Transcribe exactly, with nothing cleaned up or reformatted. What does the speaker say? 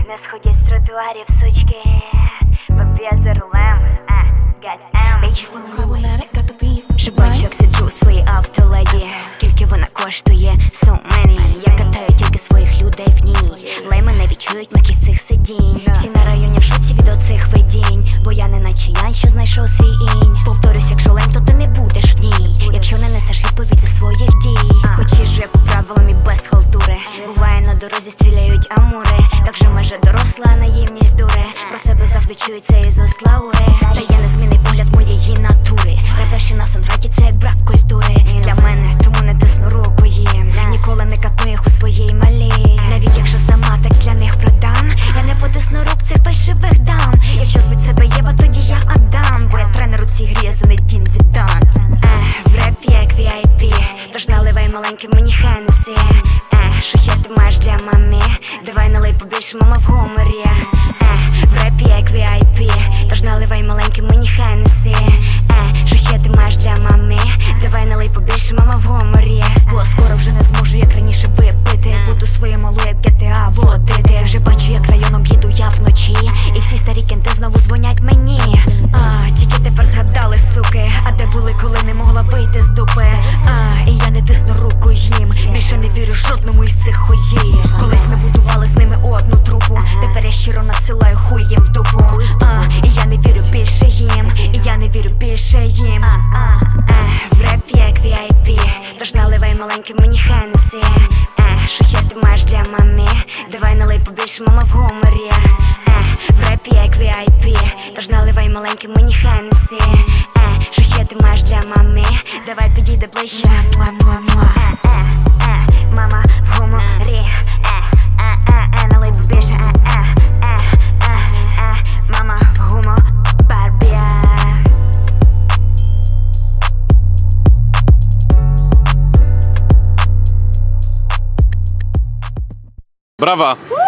Не сходять з тротуарів, сучки. Поб'є за рулем, а, гад-ем. Вже бачу, як сиджу у своїй автоледі. Скільки вона коштує, so many. Я катаю тільки своїх людей в ній. Лейми не відчують м'якість цих сидінь. Всі на районі в шоці від оцих видінь. Бо я не наче Янь, що знайшов свій інь. Повторюсь, якщо лейм, то ти не будеш в ній. Якщо не несеш відповідь за своїх дій. Хоч їжу, як по правилам, і без халтури. Буває, на дорозі стріляють амури. Так же майже доросла, наївність дуре. Про себе завжди чується із уст Лаури. Та є незмінний погляд моєї натури. Репеші на Сонграді, це як брак культури для мене, тому не тисну руку їм. Ніколи не катну їх у своїй малій. Навіть якщо сама текст для них продам, я не потисну рук цих фальшивих дам. Якщо звуть себе Єва, тоді я Адам. Бо я тренер у цій грі, я Зінедін Зідан. Ех, в репі як ві ай пі. Тож наливай маленьким мені Хеннесі. Ех, що ще ти маєш для мамі? Давай налий побільше, мама в гуморі. Ех, в репі як ві ай пі. Тож наливай маленьким мені Хеннесі. Ех, що ще ти маєш для мамі? Давай налий побільше, мама в гуморі. Бо скоро вже не зможу, як раніше випити. Буду своє малу, як ге те а водити. Вже бачу, як районом їду я вночі. І всі старі кенти знову дзвонять мені. А, тільки тепер згадали, суки. А де були, коли не могла вийти з дупи? А, і я не тисну руку їм. Більше не вірю жодному із цих хуїв. Колись ми будували з ними одну трупу. Тепер я щиро надсилаю хуй їм в дупу. А, і я не вірю більше їм. І я не вірю більше їм. Ех, в репі як ві ай пі. Тож наливай маленьким мені Хеннесі. Ех, що ще ти маєш для мамі? Давай налий побільше, мама в гуморі. Ех, в репі як ві ай пі. Тож наливай маленьким мені Хеннесі. Ех, що ще ти маєш для мамі? Давай підійди ближче. Мама в гуморі. Налий побільше. Мама в гуморі. Brawa!